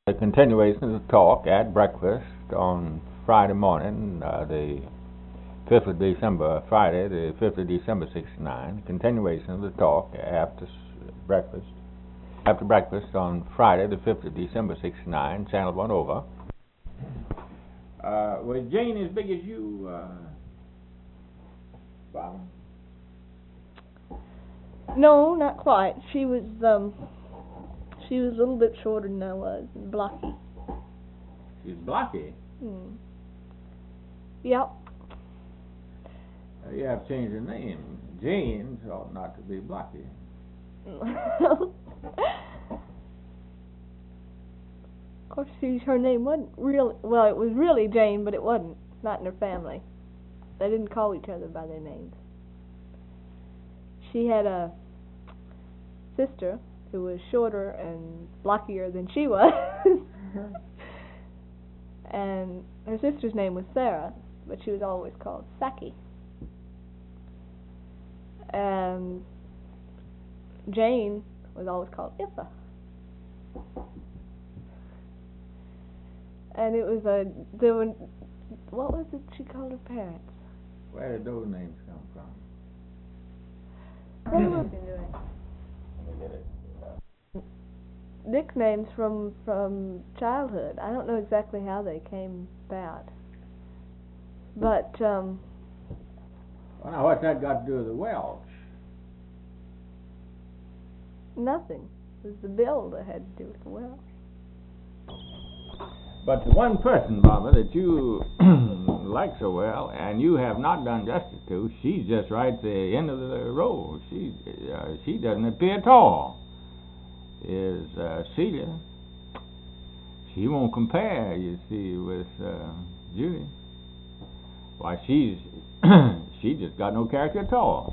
A continuation of the talk at breakfast on Friday morning, the 5th of December, Friday, the 5th of December, 69. Continuation of the talk after breakfast. After breakfast on Friday, the 5th of December, 69. Channel 1 over. Was Jane as big as you, Bob? No, not quite. She was a little bit shorter than I was, and blocky. She's blocky? Yep. You have changed her name. Jane ought not to be blocky. Of course, her name wasn't really, well, it was really Jane, but it wasn't. Not in her family. They didn't call each other by their names. She had a sister who was shorter and blockier than she was. And her sister's name was Sarah, but she was always called Saki. And Jane was always called Issa. And it was what was it she called her parents? Where did those names come from? What was he doing? Let me get it. Nicknames from childhood. I don't know exactly how they came about. But, Well, now, what's that got to do with the Welsh? nothing. It was the bill that had to do with the Welsh. But the one person, Barbara, that you like so well, and you have not done justice to, she's just right at the end of the road. She doesn't appear tall. Is Celia. She won't compare, you see, with Judy. Why, she just got no character at all.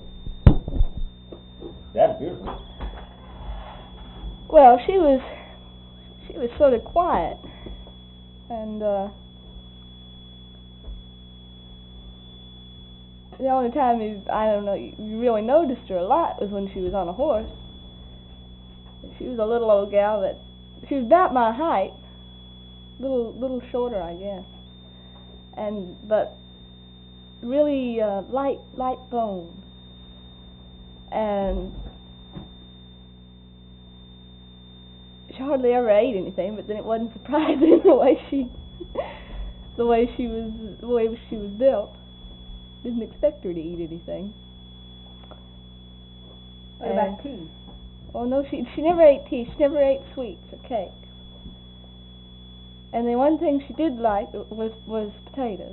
That's beautiful. Well, she was sort of quiet, and the only time you really noticed her a lot was when she was on a horse. She was a little old gal she was about my height, little shorter, I guess, but really light bone, and she hardly ever ate anything. But then it wasn't surprising the way she was built. Didn't expect her to eat anything. What about tea? Oh no, she never ate tea. She never ate sweets or cake. And the one thing she did like was potatoes.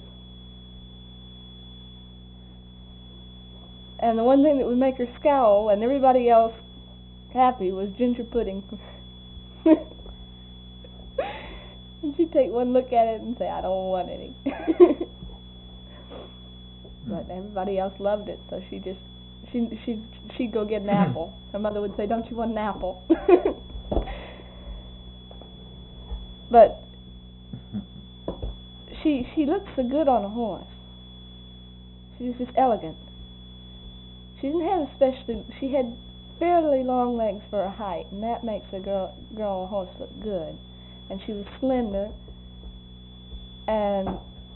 And the one thing that would make her scowl and everybody else happy was ginger pudding. And she'd take one look at it and say, "I don't want any." But everybody else loved it, so she'd go get an apple. Her mother would say, "Don't you want an apple?" But she looked so good on a horse. She was just elegant. She didn't have she had fairly long legs for her height, and that makes a girl on a horse look good. And she was slender and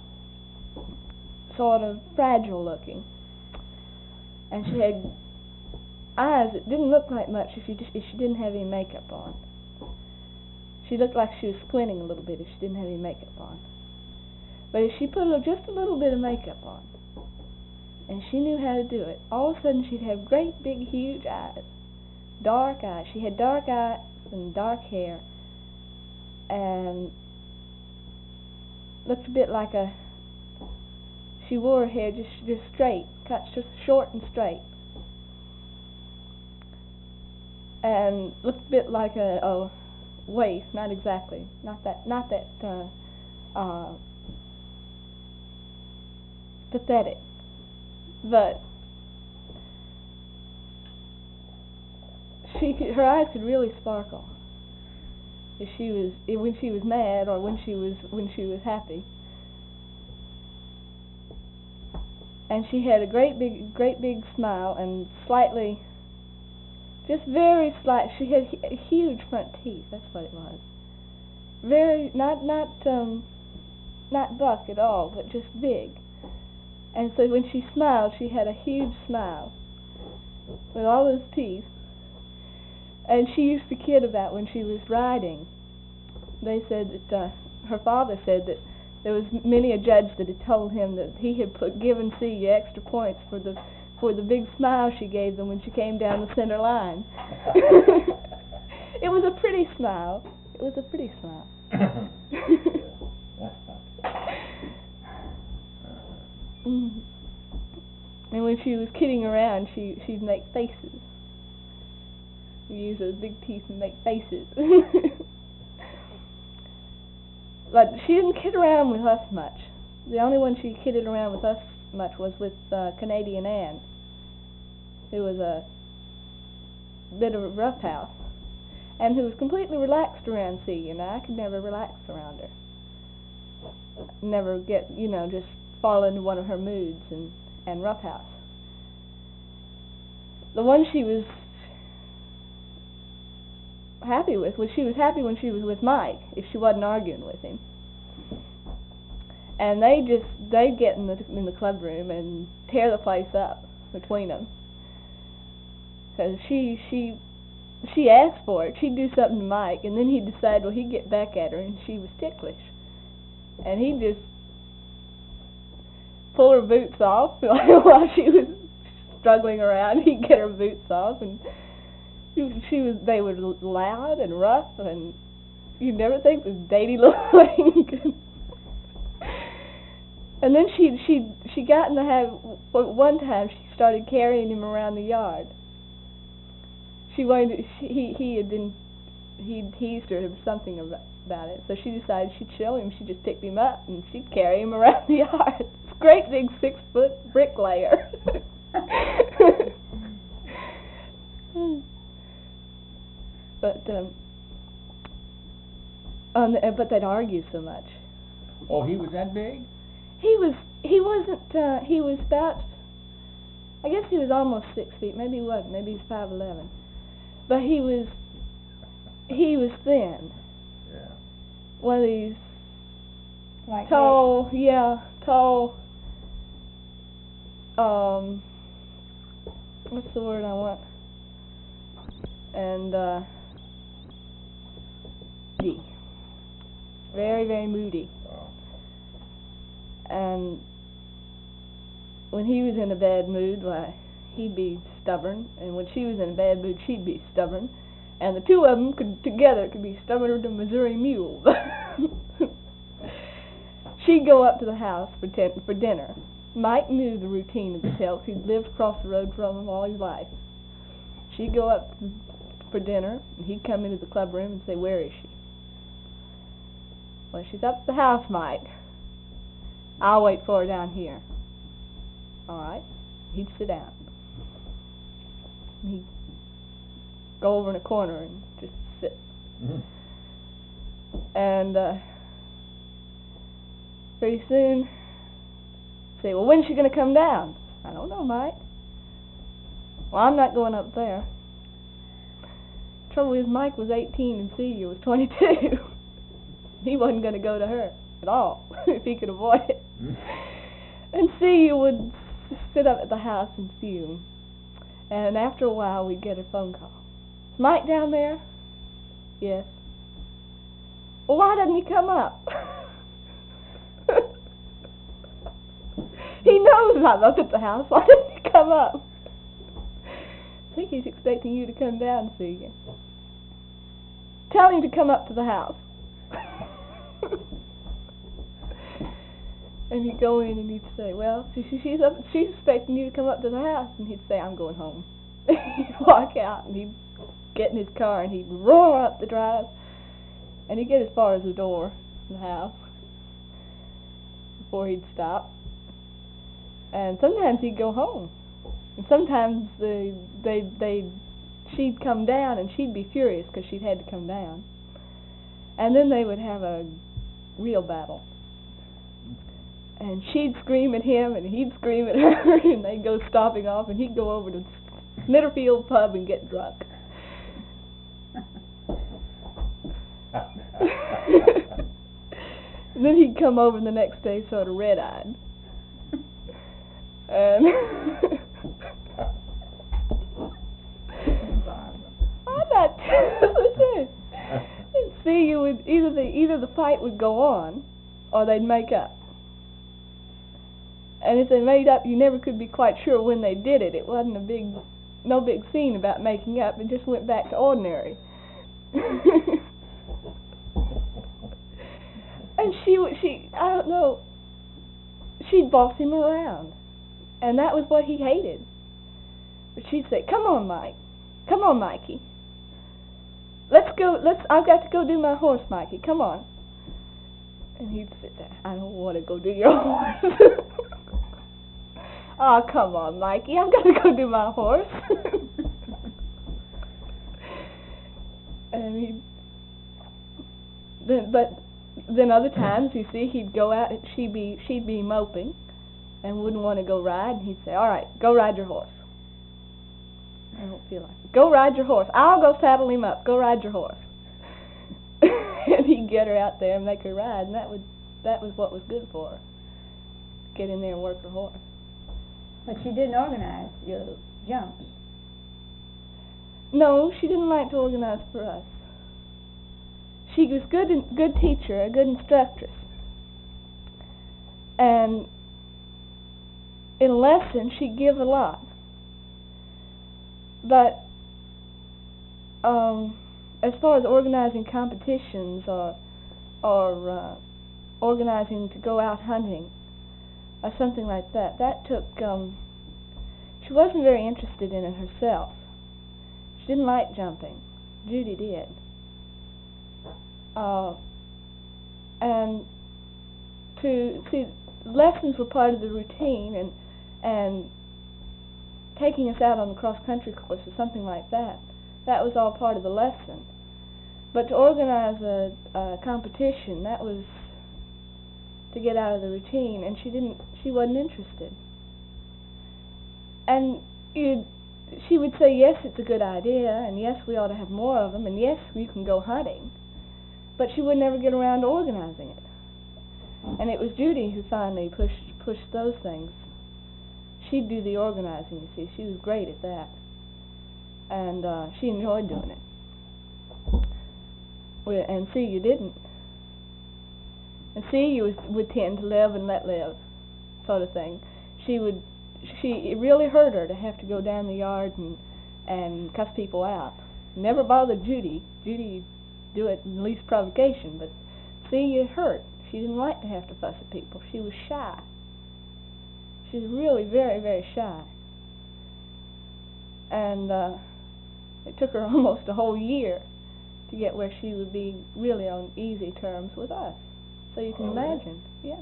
sort of fragile looking. And she had eyes that didn't look like much if she didn't have any makeup on. She looked like she was squinting a little bit if she didn't have any makeup on. But if she put just a little bit of makeup on, and she knew how to do it, all of a sudden she'd have great big huge eyes, dark eyes. She had dark eyes and dark hair, and looked a bit like she wore her hair just straight, cut just short and straight, and looked a bit like a waif. Not exactly, not that pathetic, but her eyes could really sparkle when she was mad or when she was happy. And she had a great big smile and just very slight. She had huge front teeth. That's what it was. very not buck at all, but just big. And so when she smiled, she had a huge smile with all those teeth. And she used to kid about when she was riding. They said that her father said that there was many a judge that had told him that he had given Celia extra points for the big smile she gave them when she came down the center line. It was a pretty smile. It was a pretty smile. And when she was kidding around, she'd make faces. We use those big teeth and make faces. But she didn't kid around with us much. The only one she kidded around with us much was with Canadian Ann, who was a bit of a roughhouse, and who was completely relaxed around Celia. Now, I could never relax around her. Never get, just fall into one of her moods and roughhouse. The one she was happy with was she was happy when she was with Mike, if she wasn't arguing with him. And they'd get in the club room and tear the place up between them. Because she asked for it. She'd do something to Mike, and then he'd decide, well, he'd get back at her, and she was ticklish. And he'd just pull her boots off while she was struggling around. He'd get her boots off, and they were loud and rough, and you'd never think this dainty little thing. And then she got in the habit. One time she started carrying him around the yard. She wanted he teased her or something about it, so she decided she'd show him. She just picked him up and she'd carry him around the yard. This great big 6-foot bricklayer. But they'd argue so much. Oh, he was that big? He was about, I guess he was almost 6 feet. Maybe he wasn't. Maybe he was 5'11". But he was thin. Yeah. One of these Like tall, what's the word I want? And moody. Very, very moody. Oh. And when he was in a bad mood, why, he'd be stubborn, and when she was in a bad mood, she'd be stubborn, and the two of them could be stubborner than Missouri mules. She'd go up to the house for dinner. Mike knew the routine of the Telks. He'd lived across the road from him all his life. She'd go up for dinner, and he'd come into the club room and say, "Where is she?" "Well, she's up at the house, Mike. I'll wait for her down here." "All right." He'd sit down. He'd go over in a corner and just sit. Mm-hmm. And pretty soon, say, "Well, when's she going to come down?" "I don't know, Mike." "Well, I'm not going up there." Trouble is, Mike was 18 and Celia was 22. He wasn't going to go to her at all if he could avoid it. Mm-hmm. And Celia would sit up at the house and fume. And after a while, we'd get a phone call. "Is Mike down there?" "Yes." "Well, why doesn't he come up?" "He knows I'm up at the house. Why doesn't he come up?" "I think he's expecting you to come down, Celia." "Tell him to come up to the house." And he'd go in and he'd say, "Well, she's expecting you to come up to the house." And he'd say, "I'm going home." He'd walk out and he'd get in his car and he'd roar up the drive. And he'd get as far as the door of the house before he'd stop. And sometimes he'd go home. And sometimes she'd come down and she'd be furious because she'd had to come down. And then they would have a real battle. And she'd scream at him and he'd scream at her and they'd go stomping off and he'd go over to Snitterfield pub and get drunk. then he'd come over the next day sort of red-eyed. And I'm not telling the truth. See, you would either the fight would go on, or they'd make up. And if they made up, you never could be quite sure when they did it. It wasn't no big scene about making up. It just went back to ordinary. And I don't know, she'd boss him around. And that was what he hated. But she'd say, "Come on, Mike. Come on, Mikey. Let's go, I've got to go do my horse, Mikey. Come on." And he'd sit there, "I don't want to go do your horse." "Oh, come on, Mikey. I've got to go do my horse." And then other times, you see, he'd go out and she'd be moping and wouldn't want to go ride, and he'd say, "All right, go ride your horse." "I don't feel like it." "Go ride your horse. I'll go saddle him up. Go ride your horse." And he'd get her out there and make her ride, and that was what was good for her. Get in there and work her horse. But she didn't organize your jumps. No, she didn't like to organize for us. She was good teacher, a good instructress. And in a lesson, she'd give a lot. But as far as organizing competitions or organizing to go out hunting or something like that, that took. She wasn't very interested in it herself. She didn't like jumping. Judy did. And to see, lessons were part of the routine, and taking us out on the cross-country course or something like that, that was all part of the lesson. But to organize a competition, that was to get out of the routine, and she wasn't interested. And she would say, "Yes, it's a good idea, and yes, we ought to have more of them, and yes, you can go hunting," but she would never get around to organizing it. And it was Judy who finally pushed those things. She'd do the organizing, you see. She was great at that. And she enjoyed doing it. And Celia didn't. And Celia would tend to live and let live, sort of thing. It really hurt her to have to go down the yard and cuss people out. Never bothered Judy. Judy do it in least provocation, but Celia hurt. She didn't like to have to fuss at people. She was shy. She was really very, very shy. And it took her almost a whole year to get where she would be really on easy terms with us. So you can imagine, yeah.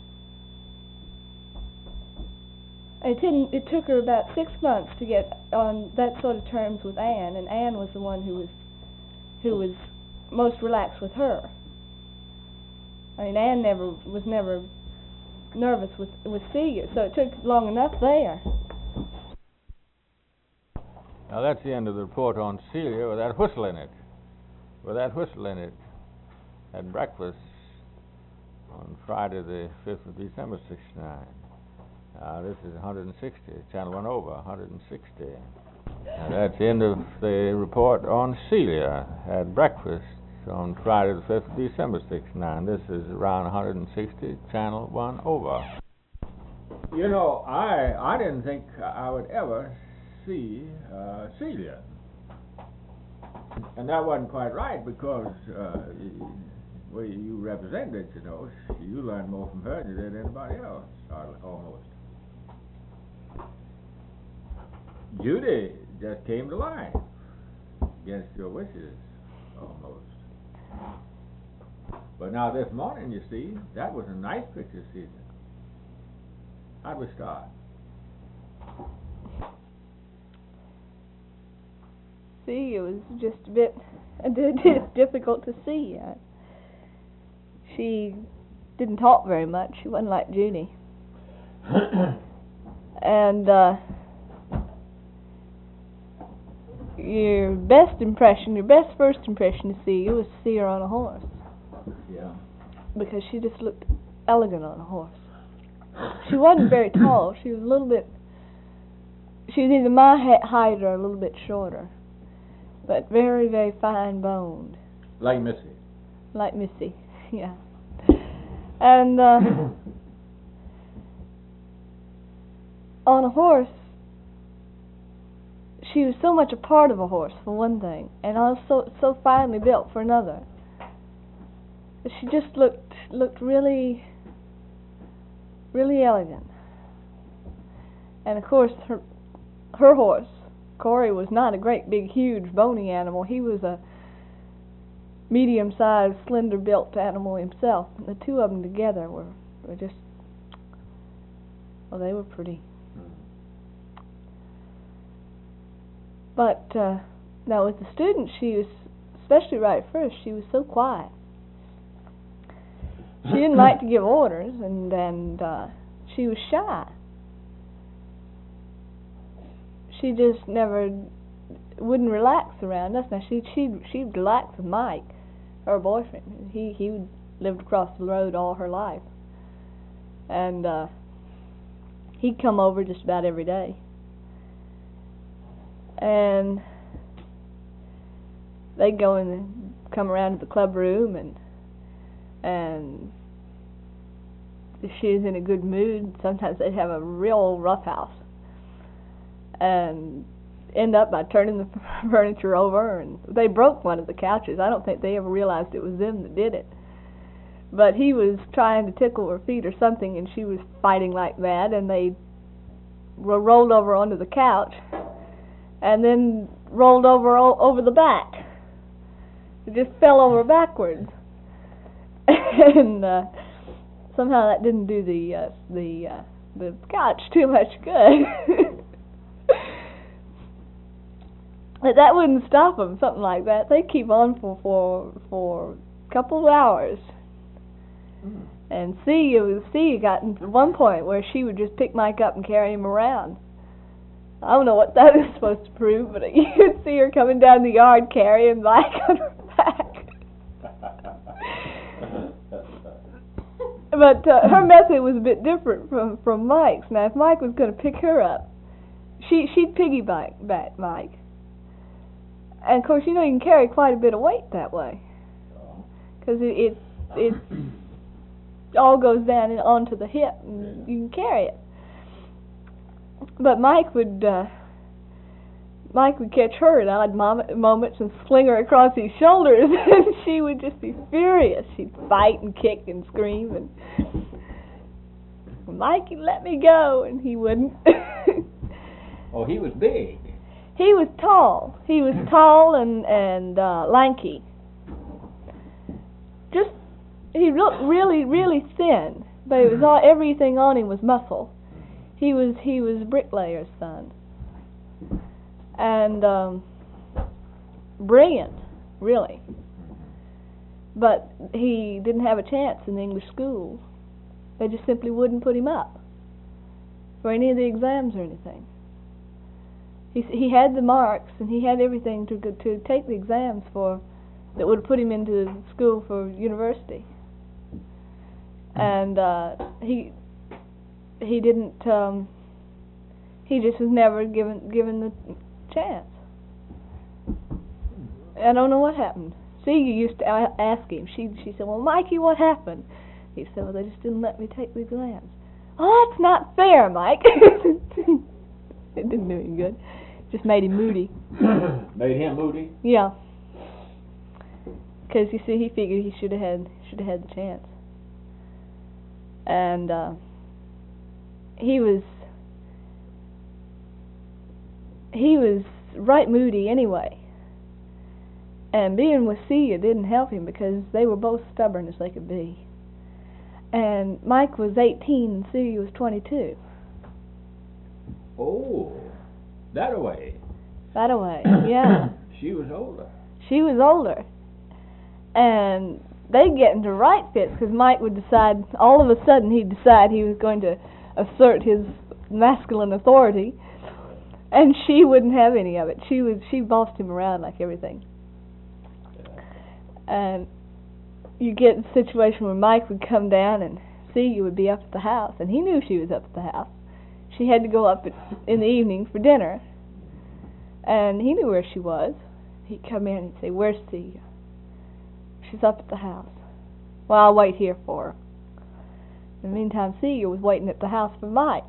It took her about 6 months to get on that sort of terms with Anne, and Anne was the one who was most relaxed with her. I mean, Anne was never nervous with Celia, so it took long enough there. Now that's the end of the report on Celia with that whistle in it. With that whistle in it at breakfast on Friday the 5th of December, 1969. This is 160, channel 1 over, 160. That's the end of the report on Celia at breakfast on Friday the 5th of December, 1969. This is around 160, channel 1 over. You know, I didn't think I would ever see Celia. And that wasn't quite right, because well, you represented, you know. You learned more from her than you did anybody else, almost. Judy just came to life against your wishes, almost. But now this morning, you see, that was a nice picture season. How'd we start? See, it was just a bit difficult to see. She didn't talk very much. She wasn't like Judy. And your best first impression to see you was to see her on a horse. Yeah. because she just looked elegant on a horse. She wasn't very tall. She was a little bit. She was either my height or a little bit shorter, but very, very fine boned. Like Missy. Like Missy, yeah. And on a horse, she was so much a part of a horse, for one thing, and also so finely built for another. She just looked really, really elegant. And of course, her horse, Corey, was not a great big, huge, bony animal. He was a medium-sized, slender-built animal himself. And the two of them together were just, well, they were pretty. But now with the students, she was, especially right at first, she was so quiet. She didn't like to give orders, and she was shy. She just never wouldn't relax around us. Now she'd relax with Mike, her boyfriend. He lived across the road all her life, and he'd come over just about every day. And they'd go in and come around to the club room, and if she was in a good mood, sometimes they'd have a real rough house and end up by turning the furniture over, and they broke one of the couches. I don't think they ever realized it was them that did it. But he was trying to tickle her feet or something, and she was fighting like mad, and they rolled over onto the couch and then rolled over the back. It just fell over backwards. And somehow that didn't do the couch too much good. But that wouldn't stop them, something like that. They keep on for a couple of hours. And C got to one point where she would just pick Mike up and carry him around. I don't know what that is supposed to prove, but you could see her coming down the yard carrying Mike on her back. But her method was a bit different from Mike's. Now, if Mike was going to pick her up, she'd piggyback Mike. And of course, you can carry quite a bit of weight that way, because it all goes down and onto the hip, and you can carry it. But Mike would catch her at odd moments and sling her across his shoulders, and she would just be furious. She'd fight and kick and scream, and Mikey, let me go, and he wouldn't. Oh, he was big. He was tall. He was tall and lanky. He looked really, really thin, but it was everything on him was muscle. He was a bricklayer's son, and brilliant, really. But he didn't have a chance in the English schools. They just simply wouldn't put him up for any of the exams or anything. He had the marks and he had everything to take the exams that would put him into school for university. And he didn't. He just was never given the chance. I don't know what happened. See, you used to ask him. She said, "Well, Mikey, what happened?" He said, "Well, they just didn't let me take the exams." "Oh, that's not fair, Mike." It didn't do any good. Just made him moody. Made him moody? Yeah. Because you see, he figured he should have had the chance, and he was right moody anyway. And being with Celia didn't help him because they were both stubborn as they could be. And Mike was 18 and Celia was 22. Oh, that away. That away, yeah. She was older. She was older. And they'd get into right fits because Mike would decide, all of a sudden he'd decide he was going to assert his masculine authority, and she wouldn't have any of it. She bossed him around like everything. And you get a situation where Mike would come down and Celia would be up at the house, and he knew she was up at the house. She had to go up in the evening for dinner, and he knew where she was. He'd come in and say, "Where's Celia?" "She's up at the house." "Well, I'll wait here for her." In the meantime, Celia was waiting at the house for Mike.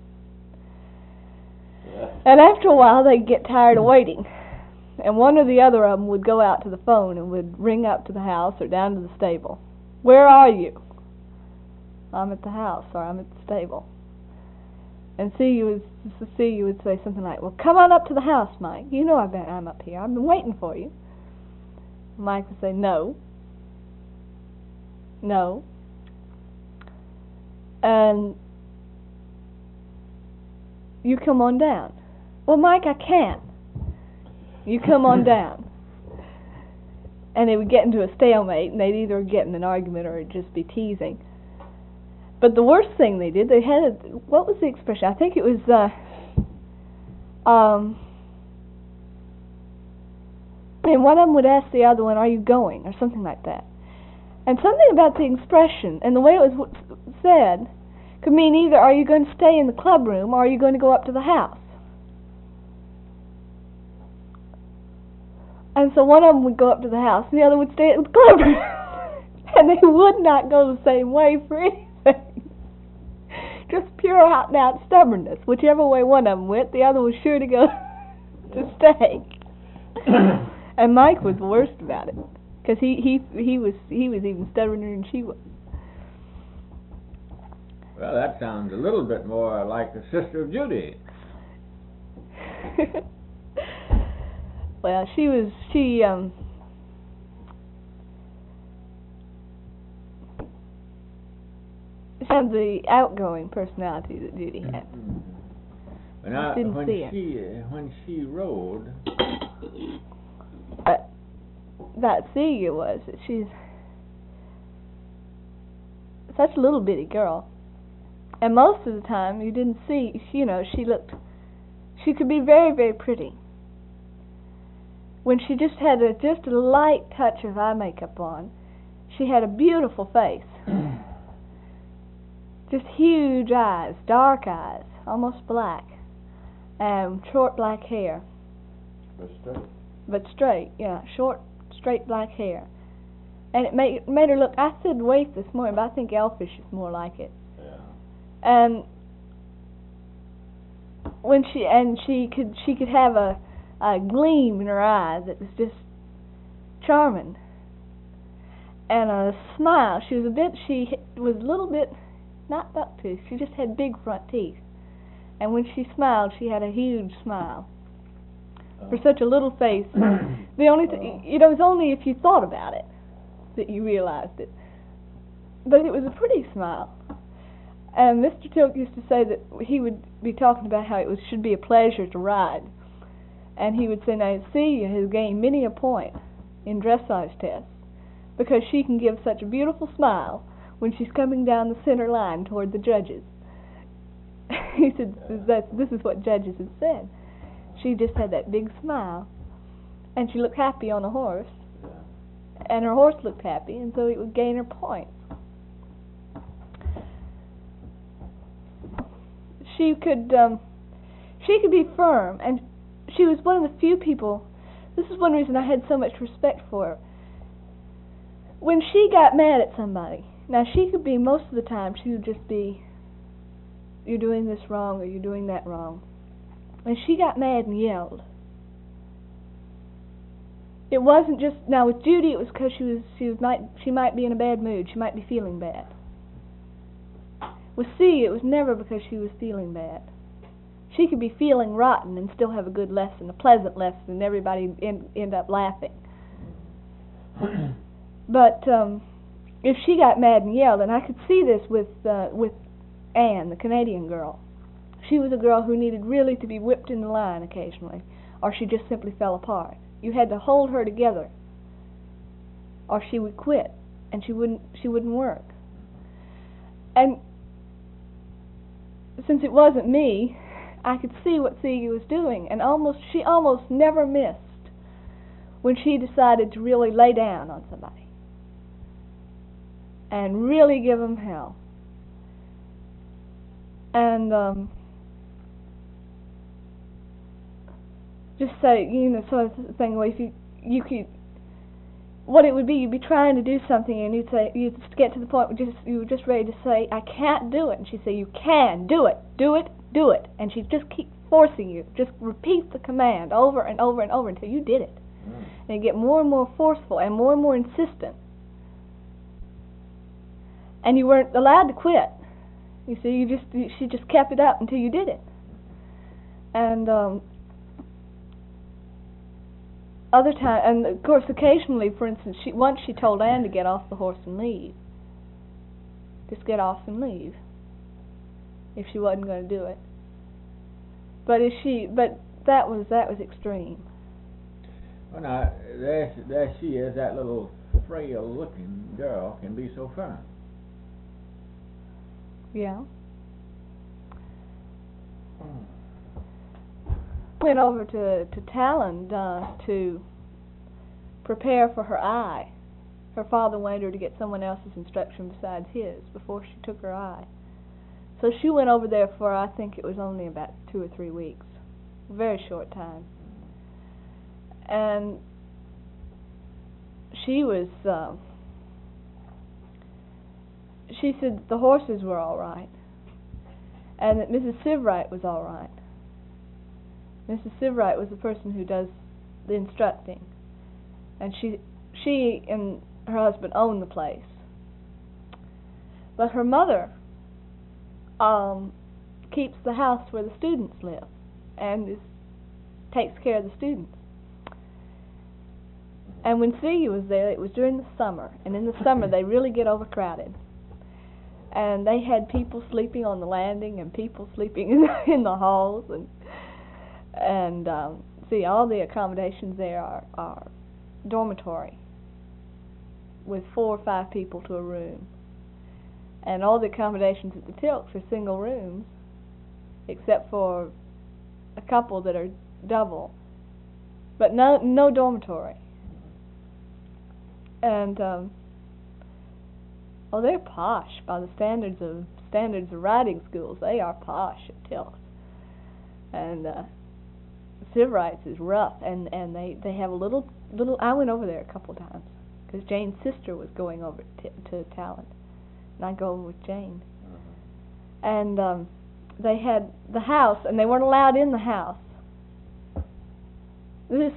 And after a while, they'd get tired of waiting, and one or the other of them would go out to the phone and would ring up to the house or down to the stable. "Where are you?" "I'm at the house," or "I'm at the stable." And Celia would say something like, "Well, come on up to the house, Mike. You know I'm up here. I've been waiting for you." Mike would say, "No. No." And "You come on down." "Well, Mike, I can't." "You come on down." And they would get into a stalemate, and they'd either get in an argument or it'd just be teasing. But the worst thing they did, what was the expression? I think it was, and one of them would ask the other one, "Are you going?" or something like that. And something about the expression and the way it was said could mean either, "Are you going to stay in the club room, or are you going to go up to the house?" And so one of them would go up to the house, and the other would stay in the club room. And they would not go the same way for anything. Just pure out and out stubbornness. Whichever way one of them went, the other was sure to go to stay. And Mike was the worst about it, because he was even stubborner than she was. Well, that sounds a little bit more like the sister of Judy. Well, she had the outgoing personality that Judy had. But now, Didn't see when she rode, that Celia was that she's such a little bitty girl, and most of the time you didn't see. She could be very, very pretty when she just had just a light touch of eye makeup on. She had a beautiful face. Just huge eyes, dark eyes, almost black, and short black hair. But straight, yeah, short, straight black hair. And it made her look, I said waif this morning, but I think elfish is more like it. yeah. And when she could have a gleam in her eye that was just charming. And a smile. She was a little bit not buck-toothed. She just had big front teeth. And when she smiled, she had a huge smile. For such a little face, the only it was only if you thought about it that you realized it. But it was a pretty smile. And Mr. Tilk used to say that he would be talking about how it should be a pleasure to ride. And he would say, "Now, Celia has gained many a point in dressage tests because she can give such a beautiful smile when she's coming down the center line toward the judges." He said, this is what judges had said. She just had that big smile, and she looked happy on a horse, and her horse looked happy, and so it would gain her points. She could be firm, and she was one of the few people. This is one reason I had so much respect for her. When she got mad at somebody, now she could be, most of the time, she would just be, "You're doing this wrong," or "You're doing that wrong." And she got mad and yelled. It wasn't just, now with Judy, it was because she might be in a bad mood, she might be feeling bad. With Celia, it was never because she was feeling bad. She could be feeling rotten and still have a good lesson, a pleasant lesson, and everybody end up laughing. But if she got mad and yelled, and I could see this with Anne, the Canadian girl. She was a girl who needed really to be whipped in the line occasionally, or she just simply fell apart. You had to hold her together, or she would quit, and she wouldn't work. And since it wasn't me, I could see what Celia was doing, and she almost never missed when she decided to really lay down on somebody. and really give them hell. And just say, sort of thing where if you could, what it would be, you'd be trying to do something and you'd just get to the point where you were just ready to say, I can't do it. And she'd say, you can do it, do it, do it. And she'd just keep forcing you, just repeat the command over and over and over until you did it. And you get more and more forceful and more insistent. And you weren't allowed to quit. You see, she just kept it up until you did it. And other time, and of course, occasionally, for instance, once she told Anne to get off the horse and leave. Just get off and leave. If she wasn't going to do it. But that was extreme. Well, now there she is. That little frail-looking girl can be so firm. Yeah. Went over to Talland to prepare for her eye. Her father wanted her to get someone else's instruction besides his before she took her eye. So she went over there for, I think it was only about 2 or 3 weeks. A very short time. And she was, she said the horses were all right. And that Mrs. Sivright was all right. Mrs. Sivright was the person who does the instructing. And she and her husband own the place. But her mother keeps the house where the students live and takes care of the students. And when Celia was there, it was during the summer. And in the summer, they really get overcrowded. And they had people sleeping on the landing and people sleeping in the halls. And see, all the accommodations there are dormitory with 4 or 5 people to a room. And all the accommodations at the Tilks are single rooms, except for a couple that are double, but no dormitory. And they're posh by the standards of riding schools. They are posh at Tilks. And Sivright's is rough, and they have a little. I went over there a couple times because Jane's sister was going over to Talland, and I go over with Jane. And they had the house, and they weren't allowed in the house. This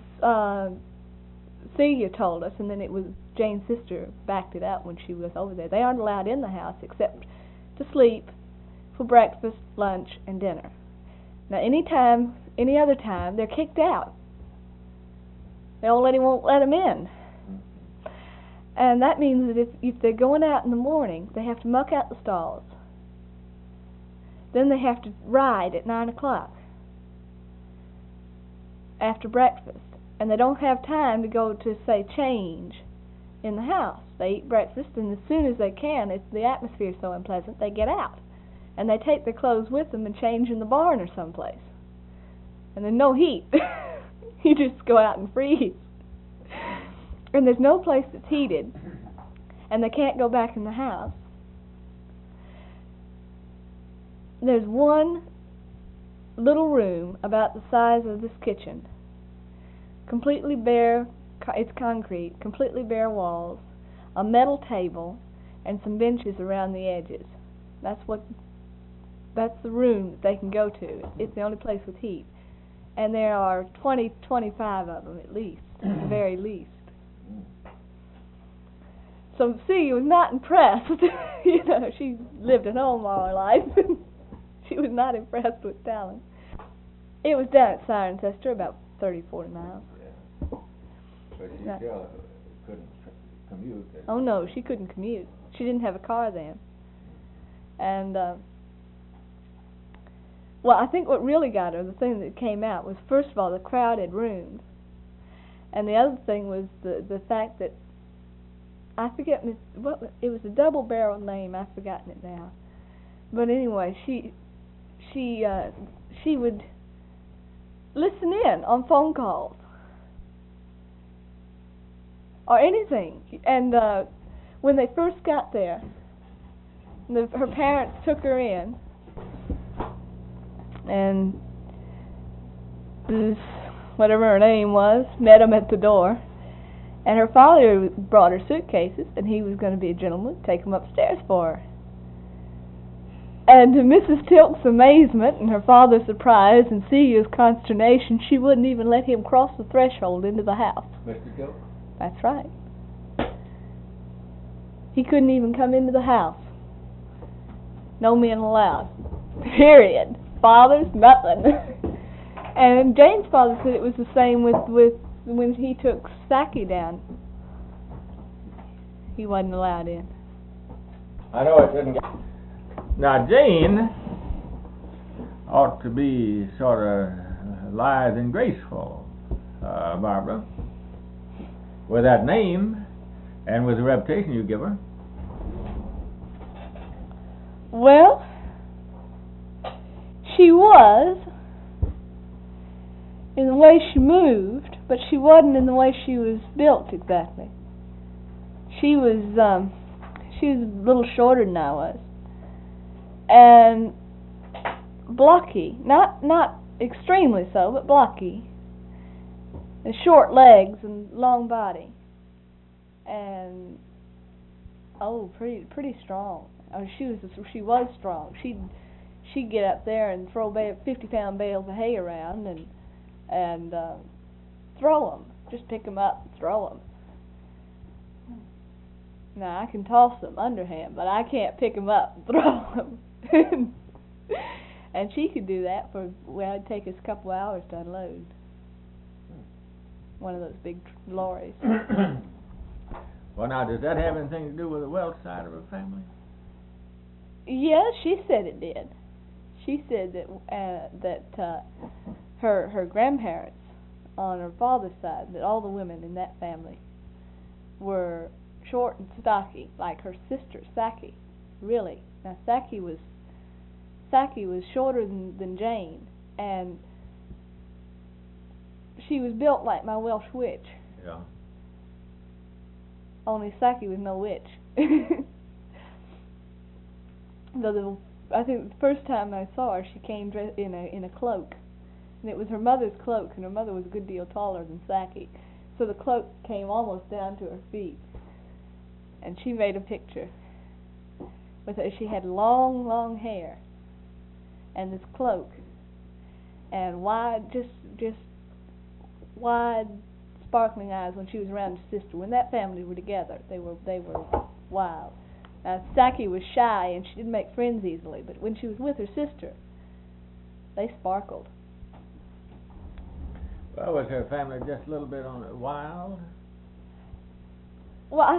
Celia told us, and then it was Jane's sister backed it up when she was over there. They aren't allowed in the house except to sleep, for breakfast, lunch, and dinner. Now, any other time, they're kicked out. The old lady won't let them in. And that means that if they're going out in the morning, they have to muck out the stalls. Then they have to ride at 9 o'clock after breakfast. And they don't have time to go to, say, change in the house. They eat breakfast, and as soon as they can, the atmosphere is so unpleasant, they get out. And they take their clothes with them and change in the barn or someplace. And there's no heat. You just go out and freeze. And there's no place that's heated. And they can't go back in the house. There's one little room about the size of this kitchen. Completely bare, it's concrete, completely bare walls, a metal table, and some benches around the edges. That's the room that they can go to. It's the only place with heat. And there are 20, 25 of them at least, at the very least. So Celia was not impressed. She lived at home all her life. She was not impressed with Talland. It was down at Cirencester, about 30, 40 miles. Yeah. But she still couldn't commute. Oh no, she couldn't commute. She didn't have a car then. And well, I think what really got her, the thing that came out, was first of all the crowded rooms, and the other thing was the fact that I forget what it was, a double-barreled name. I've forgotten it now. But anyway, she would listen in on phone calls or anything, and when they first got there, her parents took her in, and this, whatever her name was, met them at the door, and her father brought her suitcases, and he was going to be a gentleman, take them upstairs for her. And to Mrs. Tilk's amazement and her father's surprise and Celia's consternation, she wouldn't even let him cross the threshold into the house. Mr. Tilk? That's right. He couldn't even come into the house. No men allowed. Period. Fathers, nothing. And Jane's father said it was the same with when he took Saki down. He wasn't allowed in. I know it didn't get... Now, Jane ought to be sort of lithe and graceful, Barbara, with that name and with the reputation you give her. Well, she was in the way she moved, but she wasn't in the way she was built exactly. She was a little shorter than I was. And blocky, not extremely so, but blocky, and short legs and long body, and pretty strong. I mean, she was strong. She'd get up there and throw 50-pound bales of hay around and throw them, just pick them up and throw them. Now I can toss them underhand, but I can't pick them up and throw them. And she could do that it'd take us a couple of hours to unload one of those big lorries. Well, now, does that have anything to do with the wealth side of her family? Yeah, she said it did. She said that her grandparents on her father's side, that all the women in that family were short and stocky, like her sister Saki. Really. Now Saki was shorter than Jane, and she was built like my Welsh witch. Yeah. Only Saki was no witch. Though I think the first time I saw her, she came dressed in a cloak, and it was her mother's cloak, and her mother was a good deal taller than Saki, so the cloak came almost down to her feet, and she made a picture. With her, she had long hair, and this cloak, and just wide, sparkling eyes when she was around her sister. When that family were together, they were wild. Now Saki was shy and she didn't make friends easily, but when she was with her sister, they sparkled. Well, was her family just a little bit on the wild? Well, I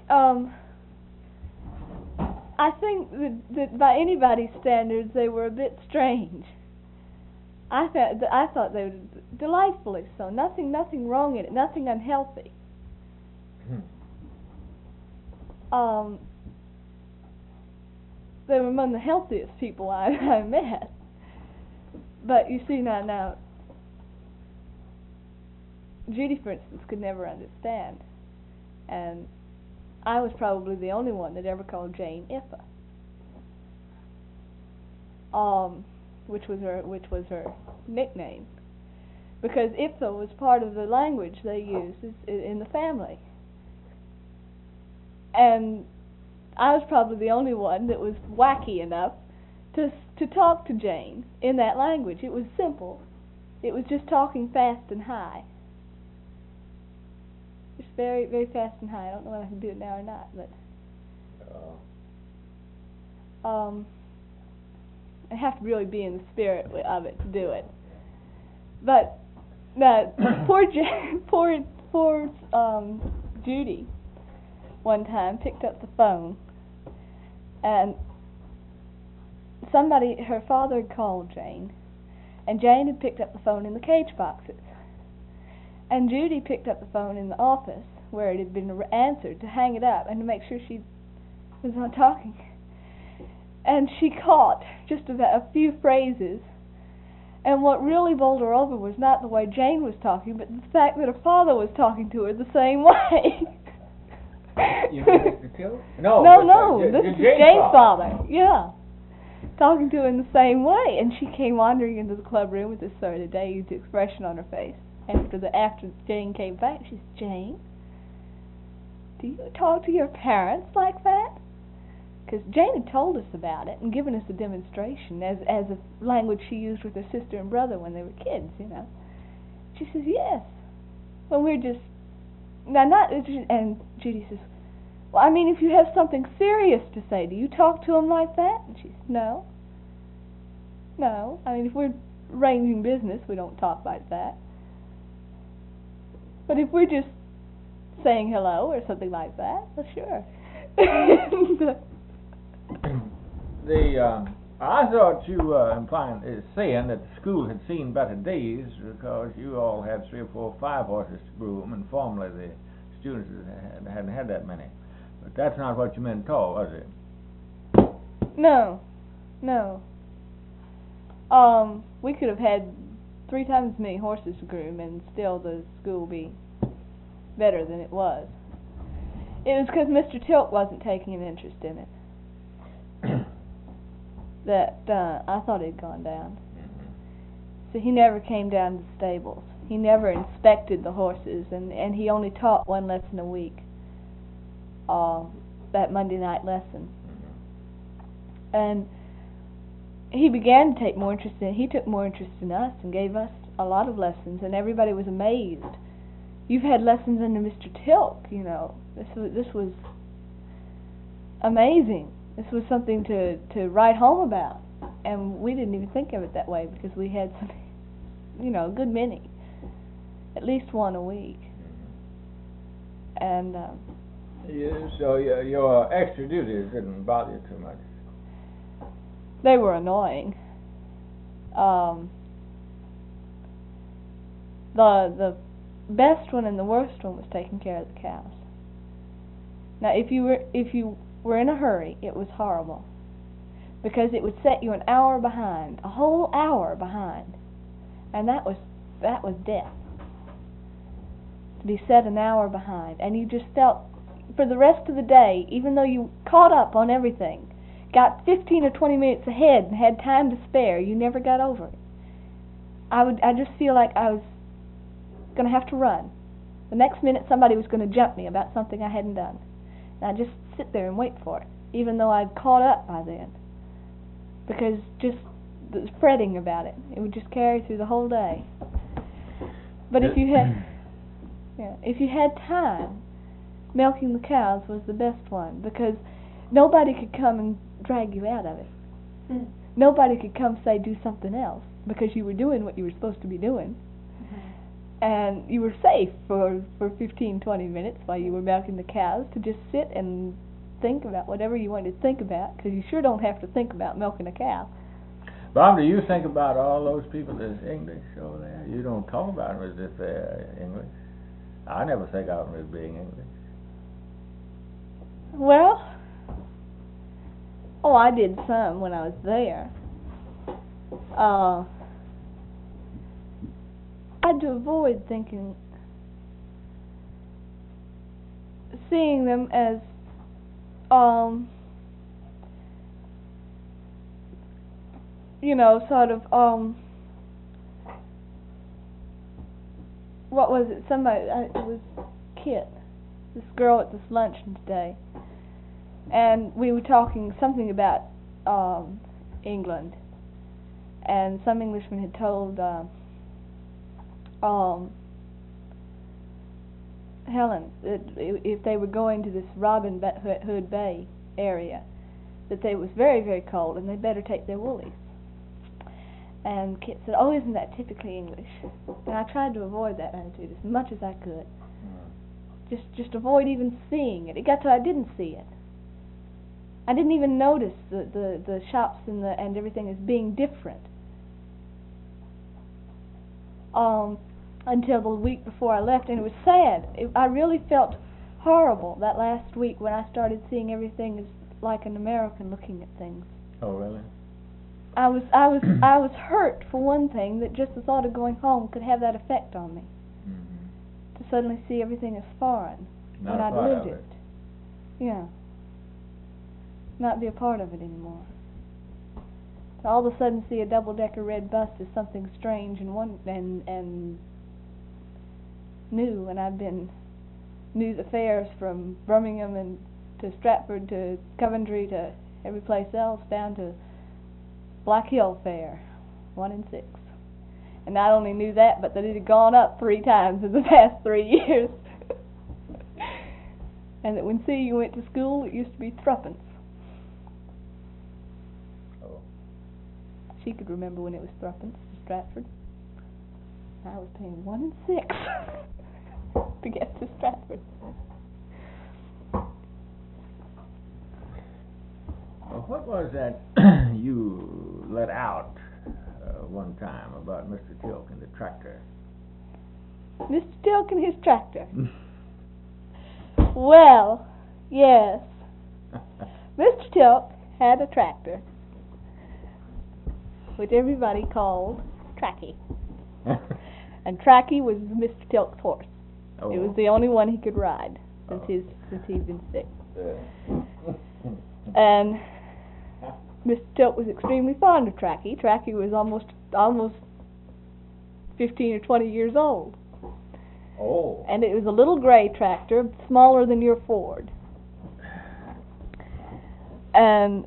think that by anybody's standards, they were a bit strange. I thought they were delightfully so. Nothing wrong in it. Nothing unhealthy. They were among the healthiest people I met. But you see now, Judy, for instance, could never understand, and I was probably the only one that ever called Jane Iffa, which was her nickname, because Iffa was part of the language they used in the family, and I was probably the only one that was wacky enough to talk to Jane in that language. It was simple. It was just talking fast and high. Just very, very fast and high. I don't know whether I can do it now or not, but I have to really be in the spirit of it to do it. But poor Judy one time picked up the phone, and her father had called Jane, and Jane had picked up the phone in the cage boxes. And Judy picked up the phone in the office where it had been answered to hang it up and to make sure she was not talking. And she caught just about a few phrases. And what really bowled her over was not the way Jane was talking, but the fact that her father was talking to her the same way. You mean Mr. you? No, No, but, this is Jane's father. Yeah. Talking to her in the same way, and she came wandering into the club room with this sort of dazed expression on her face. After Jane came back, she said, "Jane, do you talk to your parents like that?" Because Jane had told us about it and given us a demonstration as a language she used with her sister and brother when they were kids, you know. She says, "Yes." When we're just and Judy says, "Well, I mean, if you have something serious to say, do you talk to them like that?" And she says, "No. I mean, if we're arranging business, we don't talk like that. But if we're just saying hello or something like that, well, sure." I thought you were saying that the school had seen better days because you all had 3 or 4 or 5 horses to groom, and formerly the students hadn't had that many. But that's not what you meant at all, was it? No. We could have had 3 times as many horses to groom, and still the school be better than it was. It was because Mr. Tilk wasn't taking an interest in it that I thought he'd gone down. So he never came down to the stables. He never inspected the horses, and he only taught 1 lesson a week, that Monday night lesson. And he began to take more interest in it. He took more interest in us and gave us a lot of lessons, and everybody was amazed. "You've had lessons under Mr. Tilk, you know." This was amazing. This was something to write home about, and we didn't even think of it that way because we had some, a good many, at least 1 a week. And so your extra duties didn't bother you too much? They were annoying. The best one and the worst one was taking care of the cows. Now, if you were in a hurry, it was horrible, because it would set you an hour behind, a whole hour behind, and that was death. To be set an hour behind, and you just felt for the rest of the day, even though you caught up on everything, got 15 or 20 minutes ahead and had time to spare, you never got over it. I just feel like I was going to have to run. The next minute somebody was going to jump me about something I hadn't done. And I'd just sit there and wait for it, even though I'd caught up by then. Because just the fretting about it would just carry through the whole day. But if you had time, milking the cows was the best one, because nobody could come and drag you out of it. Nobody could come say do something else, because you were doing what you were supposed to be doing. And you were safe for 15, 20 minutes while you were milking the cows to just sit and think about whatever you wanted to think about, because you sure don't have to think about milking a cow. Bob, do you think about all those people that's English over there? You don't talk about them as if they're English. I never think of them as being English. Well, I did some when I was there. I had to avoid seeing them as sort of what was it? It was Kit, this girl at this luncheon today, and we were talking something about England, and some Englishman had told Helen that if they were going to this Robin Hood Bay area, that they was very, very cold and they'd better take their woolies. And Kit said, "Oh, isn't that typically English?" And I tried to avoid that attitude as much as I could. Just avoid even seeing it. It got to I didn't see it. I didn't even notice the shops and everything as being different. Until the week before I left, and it was sad. I really felt horrible that last week when I started seeing everything as like an American looking at things. Oh, really? I was hurt, for one thing, that just the thought of going home could have that effect on me. To suddenly see everything as foreign when I'd lived it. Yeah. not be a part of it anymore. To all of a sudden see a double-decker red bus is something strange and new, and I've been news affairs from Birmingham and to Stratford to Coventry to every place else down to Black Hill Fair, 1 in 6. And not only knew that, but that it had gone up 3 times in the past 3 years. And that when Celia went to school, it used to be threepence. Oh. She could remember when it was threepence in Stratford. I was paying 1 in 6 to get to Stratford. Well, what was that you let out one time about Mr. Tilk and the tractor? Mr. Tilk and his tractor. Well, yes. Mr. Tilk had a tractor, which everybody called Tracky. And Tracky was Mr. Tilk's horse. Oh. It was the only one he could ride since he'd been sick. And Mr. Tilk was extremely fond of Tracky. Tracky was almost 15 or 20 years old. Oh. And it was a little gray tractor, smaller than your Ford. And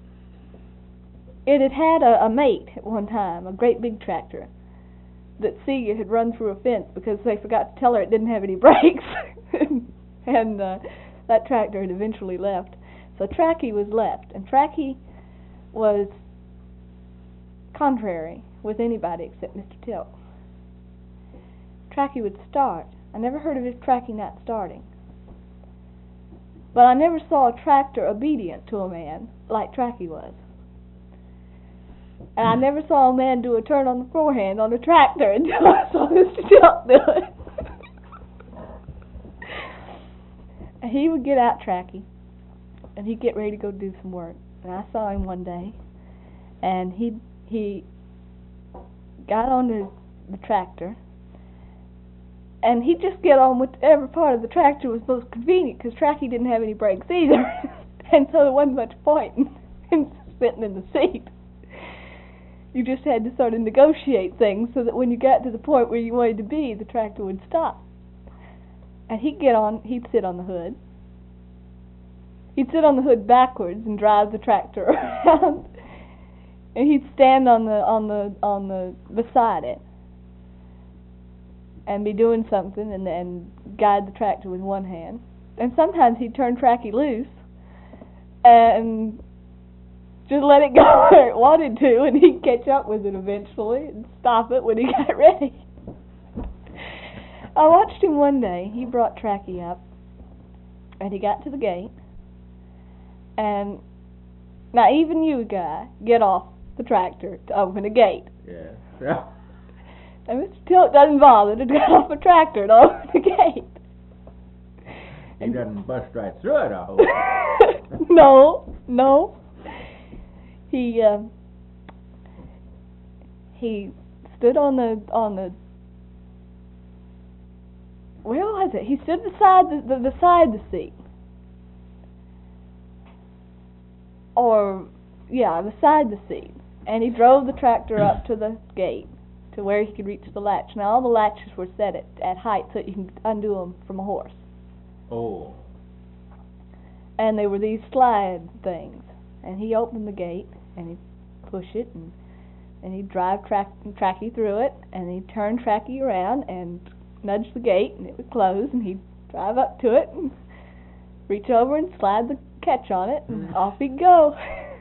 it had had a mate at one time, a great big tractor, that Celia had run through a fence because they forgot to tell her it didn't have any brakes. And that tractor had eventually left. So Tracky was left, and Tracky was contrary with anybody except Mr. Tilk. Tracky would start. I never heard of his Tracky not starting. But I never saw a tractor obedient to a man like Tracky was. And I never saw a man do a turn on the forehand on a tractor until I saw Mr. Tilk do it. And he would get out Tracky, and he'd get ready to go do some work. And I saw him one day, and he got on the tractor, and he'd just get on whichever part of the tractor was most convenient, because Tracky didn't have any brakes either. And so there wasn't much point in sitting in the seat. You just had to sort of negotiate things so that when you got to the point where you wanted to be, the tractor would stop. And he'd sit on the hood. He'd sit on the hood backwards and drive the tractor around. And he'd stand on the beside it and be doing something and guide the tractor with one hand. And sometimes he'd turn Tracky loose and just let it go where it wanted to, and he'd catch up with it eventually and stop it when he got ready. I watched him one day. He brought Tracky up, and he got to the gate, and now even you, Guy, get off the tractor to open a gate. Yes. And Mr. Tilk doesn't bother to get off a tractor to open the gate. He doesn't bust right through it, I hope. No. He stood on the where was it? He stood beside the seat. Beside the seat. And he drove the tractor up to the gate to where he could reach the latch. Now all the latches were set at height so you can undo them from a horse. Oh. And they were these slide things. And he opened the gate and he'd push it and he'd drive Tracky through it, and he'd turn Tracky around and nudge the gate and it would close, and he'd drive up to it and reach over and slide the catch on it, and off he'd go.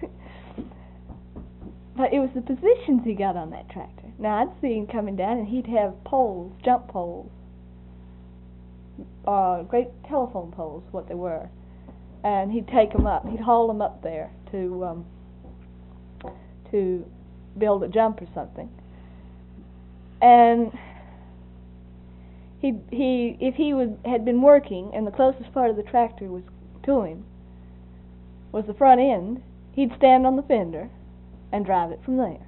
But it was the positions he got on that tractor. Now I'd see him coming down and he'd have poles, jump poles, great telephone poles, what they were, and he'd take them up, he'd haul them up there to build a jump or something. And if he had been working and the closest part of the tractor was to him was the front end, he'd stand on the fender and drive it from there.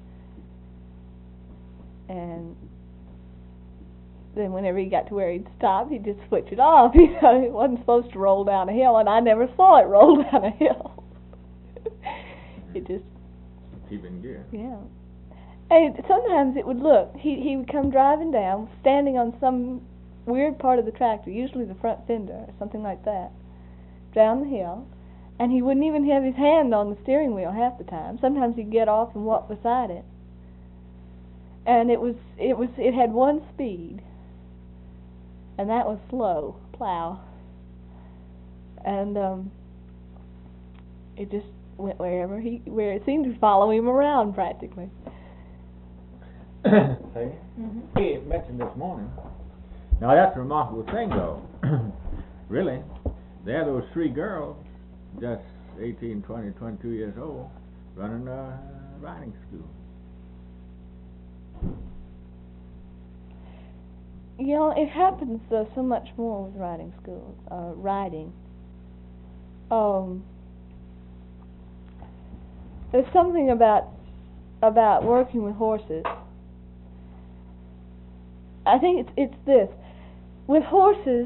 And then whenever he got to where he'd stop, he'd just switch it off. You know, it wasn't supposed to roll down a hill, and I never saw it roll down a hill. It just keep in gear. yeah. And sometimes it would look. He would come driving down, standing on some weird part of the tractor, usually the front fender or something like that, down the hill, and he wouldn't even have his hand on the steering wheel half the time. Sometimes he'd get off and walk beside it. And it had one speed, and that was slow plow. And it just went where it seemed to follow him around practically. Hey, he mentioned this morning. Now that's a remarkable thing, though. Really, there are those three girls, just 18, 20, 22 years old, running a riding school. You know, it happens so much more with riding schools, riding. There's something about working with horses. I think it's this. With horses,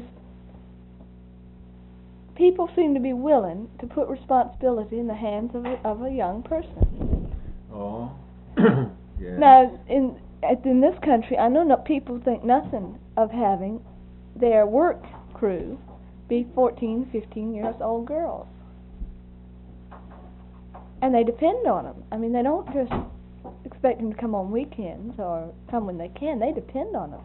people seem to be willing to put responsibility in the hands of a young person. Oh, yeah. Now, in this country, I know people think nothing of having their work crew be 14, 15 years old girls. And they depend on them. I mean, they don't just expect them to come on weekends or come when they can. They depend on them.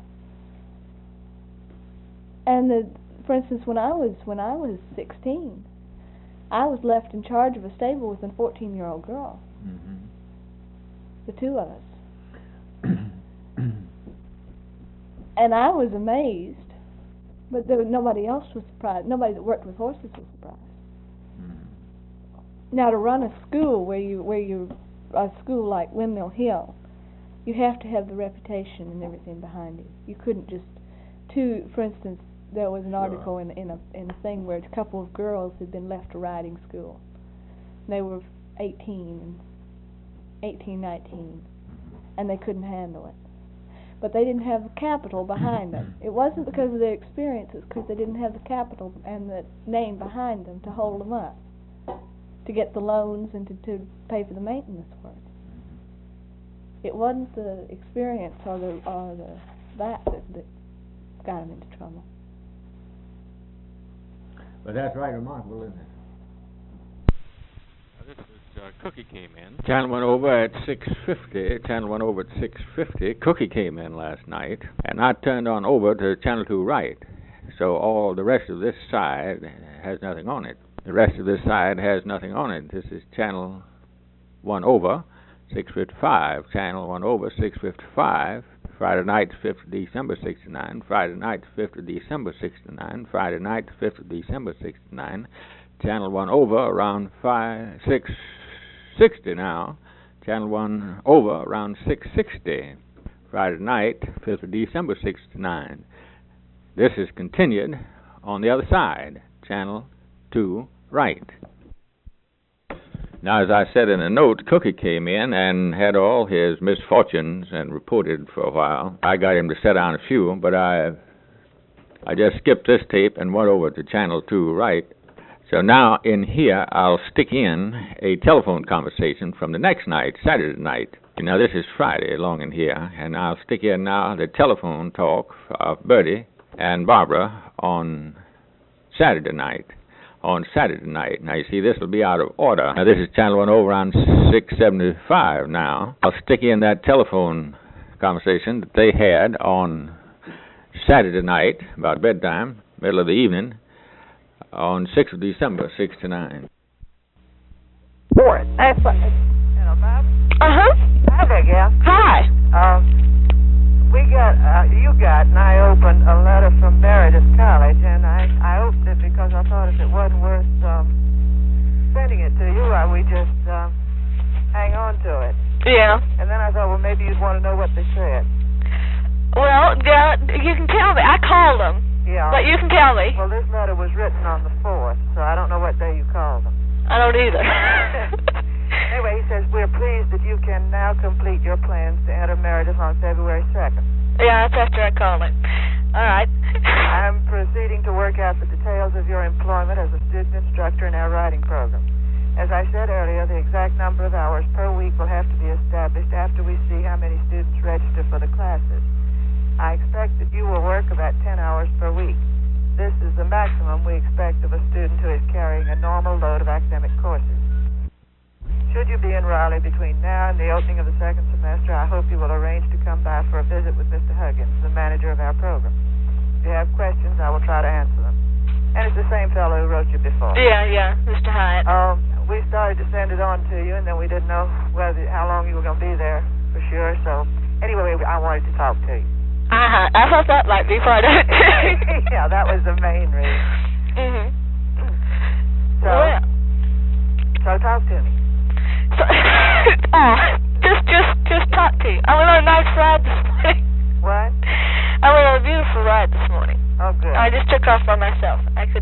And for instance, when I was 16, I was left in charge of a stable with a 14-year-old girl. Mm-hmm. The two of us. And I was amazed, but nobody else was surprised. Nobody that worked with horses was surprised. Mm-hmm. Now, to run a school a school like Windmill Hill, you have to have the reputation and everything behind you. You couldn't just for instance, there was an article in a thing where a couple of girls had been left to riding school. They were 18, 19, and they couldn't handle it. But they didn't have the capital behind them. It wasn't because of their experience, it's because they didn't have the capital and the name behind them to hold them up, to get the loans and to pay for the maintenance work. It wasn't the experience or that got them into trouble. But that's right remarkable, isn't it? This was Cookie came in. Channel went over at 6:50. Channel went over at 6:50. Cookie came in last night, and I turned on over to Channel 2 right. So all the rest of this side has nothing on it. The rest of this side has nothing on it. This is Channel 1 over 6:55. Channel 1 over 6:55. Friday night, 5th of December, 69. Friday night, 5th of December, 69. Friday night, 5th of December, 69. Channel 1 over around 6:60 now. Channel 1 over around 6:60. Friday night, 5th of December, 69. This is continued on the other side. Channel 2 right. Now, as I said in a note, Cookie came in and had all his misfortunes and reported for a while. I got him to set down a few, but I just skipped this tape and went over to Channel 2 right. So now in here, I'll stick in a telephone conversation from the next night, Saturday night. Now, this is Friday along in here, and I'll stick in now the telephone talk of Bertie and Barbara on Saturday night. Now, you see, this will be out of order. Now, this is Channel 1 over on 675 now. I'll stick in that telephone conversation that they had on Saturday night, about bedtime, middle of the evening, on 6th of December, 6 to 9. Board. That's what. Hello, Bob. Hi there, gal. Hi. You got, and I opened a letter from Meredith College, and I opened it because I thought if it wasn't worth sending it to you, we just hang on to it. Yeah. And then I thought, well, maybe you'd want to know what they said. Well, you can tell me. I called them. Yeah. But you can tell me. Well, this letter was written on the 4th, so I don't know what day you called them. I don't either. Anyway, he says, we're pleased that you can now complete your plans to enter Meredith on February 2nd. Yeah, that's after I called him. All right. I'm proceeding to work out the details of your employment as a student instructor in our writing program. As I said earlier, the exact number of hours per week will have to be established after we see how many students register for the classes. I expect that you will work about 10 hours per week. This is the maximum we expect of a student who is carrying a normal load of academic courses. Should you be in Raleigh between now and the opening of the second semester, I hope you will arrange to come by for a visit with Mr. Huggins, the manager of our program. If you have questions, I will try to answer them. And it's the same fellow who wrote you before. Yeah, Mr. Hyatt. We started to send it on to you, and then we didn't know how long you were going to be there for sure. So anyway, I wanted to talk to you. I thought that might be part of it. Yeah, that was the main reason. Mhm. So talk to me. So, just talk to you. I went on a nice ride this morning. What? I went on a beautiful ride this morning. Oh, good. I just took off by myself.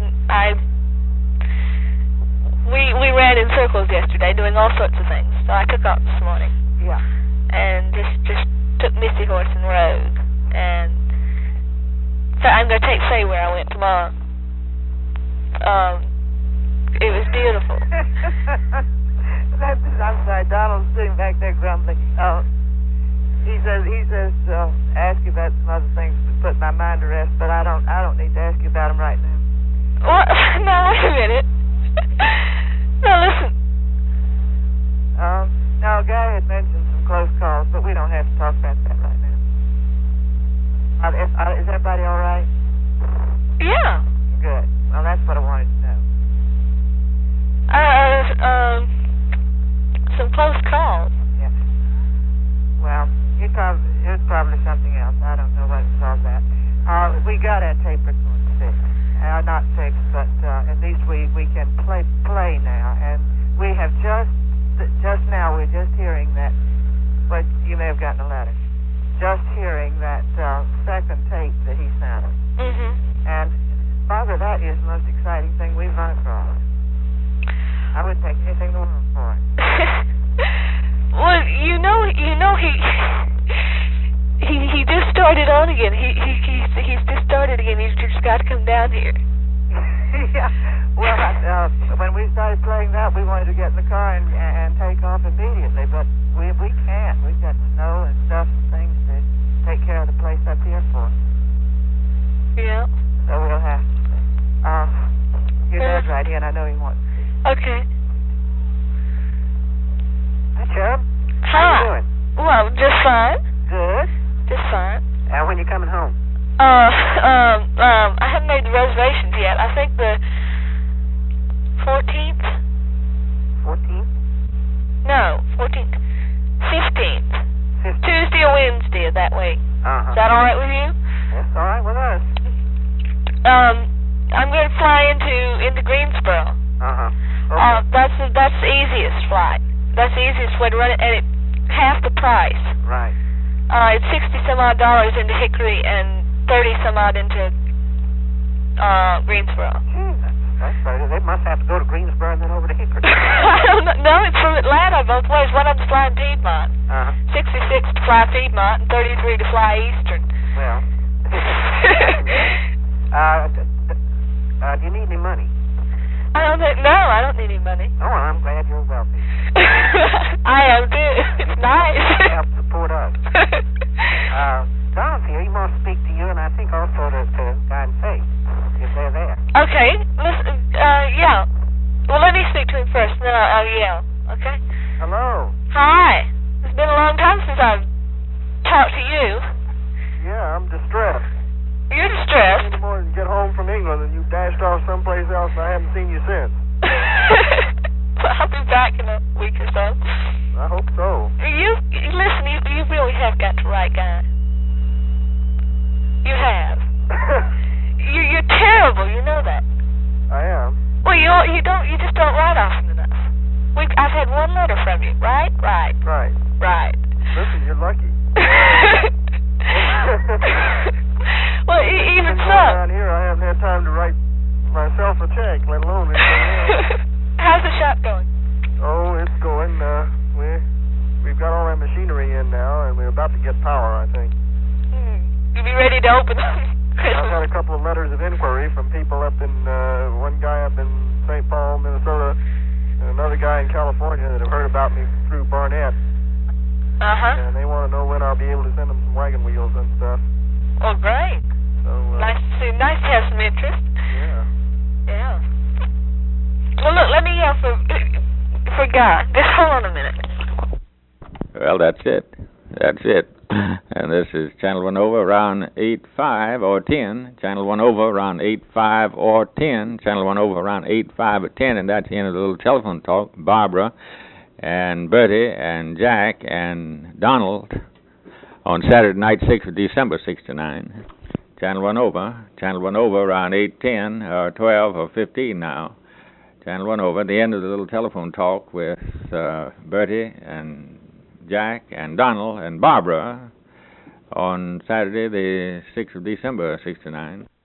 We ran in circles yesterday, doing all sorts of things. So I took off this morning. Yeah. And just took Missy Horse and rode. And so I'm going to say where I went tomorrow. It was beautiful. I'm sorry, Donald's sitting back there grumbling. He says, ask you about some other things to put my mind to rest, but I don't need to ask you about them right now. What? No, wait a minute. No, listen. Now, Guy had mentioned some close calls, but we don't have to talk about that right now. Is everybody all right? Yeah. Good. Well, that's what I wanted to know. Some close calls. Yeah. Well, it was probably something else. I don't know what it was all about. We got our tape recorder fixed. Not fixed, but at least we can play now. And we have just now, we're just hearing that, well, you may have gotten a letter. Just hearing that second tape that he sent us. Mm-hmm. And, Barbara, that is the most exciting thing we've run across. I wouldn't take anything in the world for it. Well, you know he just started on again. He's just started again. He's just got to come down here. Yeah. Well, when we started playing that, we wanted to get in the car and take off immediately, but we can't. We've got snow and stuff and things to take care of the place up here for. Yeah. So we'll have to. Your dad's right here, and I know he wants to. Okay. Hi, Chub. Hi. How you doing? Well, just fine. Good. Just fine. When you coming home? I haven't made the reservations yet. I think the 14th? 14th? No, 14th. 15th. Tuesday or Wednesday of that week. Uh-huh. Is that all right with you? That's all right with us. I'm going to fly into Greensboro. Uh-huh. Okay. That's the easiest flight. That's the easiest way to run it, and it's half the price. Right. It's $60-some odd into Hickory and $30-some odd into Greensboro. That's right. They must have to go to Greensboro and then over to Hickory. I don't know. No, it's from Atlanta both ways. One of them's flying Piedmont. Uh-huh. 66 to fly Piedmont and 33 to fly Eastern. Well. Do you need any money? I don't need any money. Oh, I'm glad you're wealthy. I am too. It's nice. Help support us. Don's here. He wants to speak to you, and I think also to Guy and Faith, if they're there. Okay. Listen. Yeah. Well, let me speak to him first, and then I'll yell. Okay. Hello. Hi. It's been a long time since I've talked to you. Yeah, I'm distressed. You're distressed. Any more than get home from England and you dashed off someplace else and I haven't seen you since. Well, I'll be back in a week or so. I hope so. Listen, you really have got to write, Guy. You have. You're terrible, you know that. I am. Well, you just don't write often enough. I've had one letter from you, right? Right. Listen, you're lucky. Well, even so. Around here, I haven't had time to write myself a check, let alone anything else. How's the shop going? Oh, it's going. We've got all our machinery in now, and we're about to get power, I think. You'll be ready to open Christmas. I've got a couple of letters of inquiry from people up in, one guy up in St. Paul, Minnesota, another guy in California that have heard about me through Barnett. Uh-huh. And they want to know when I'll be able to send them some wagon wheels and stuff. Oh, great. So, Nice to see. Nice to have some interest. yeah. Yeah. Well, look, let me for Guy. Just hold on a minute. Well, that's it. That's it. And this is Channel 1 over around 8.5 or 10. Channel 1 over around 8.5 or 10. Channel 1 over around 8.5 or 10. And that's the end of the little telephone talk. Barbara and Bertie and Jack and Donald on Saturday night, 6th of December, 6 to 9. Channel 1 over. Channel 1 over around 8:10 or 12 or 15 now. Channel 1 over. The end of the little telephone talk with Bertie and Jack and Donald and Barbara on Saturday, the 6th of December, 6 to 9.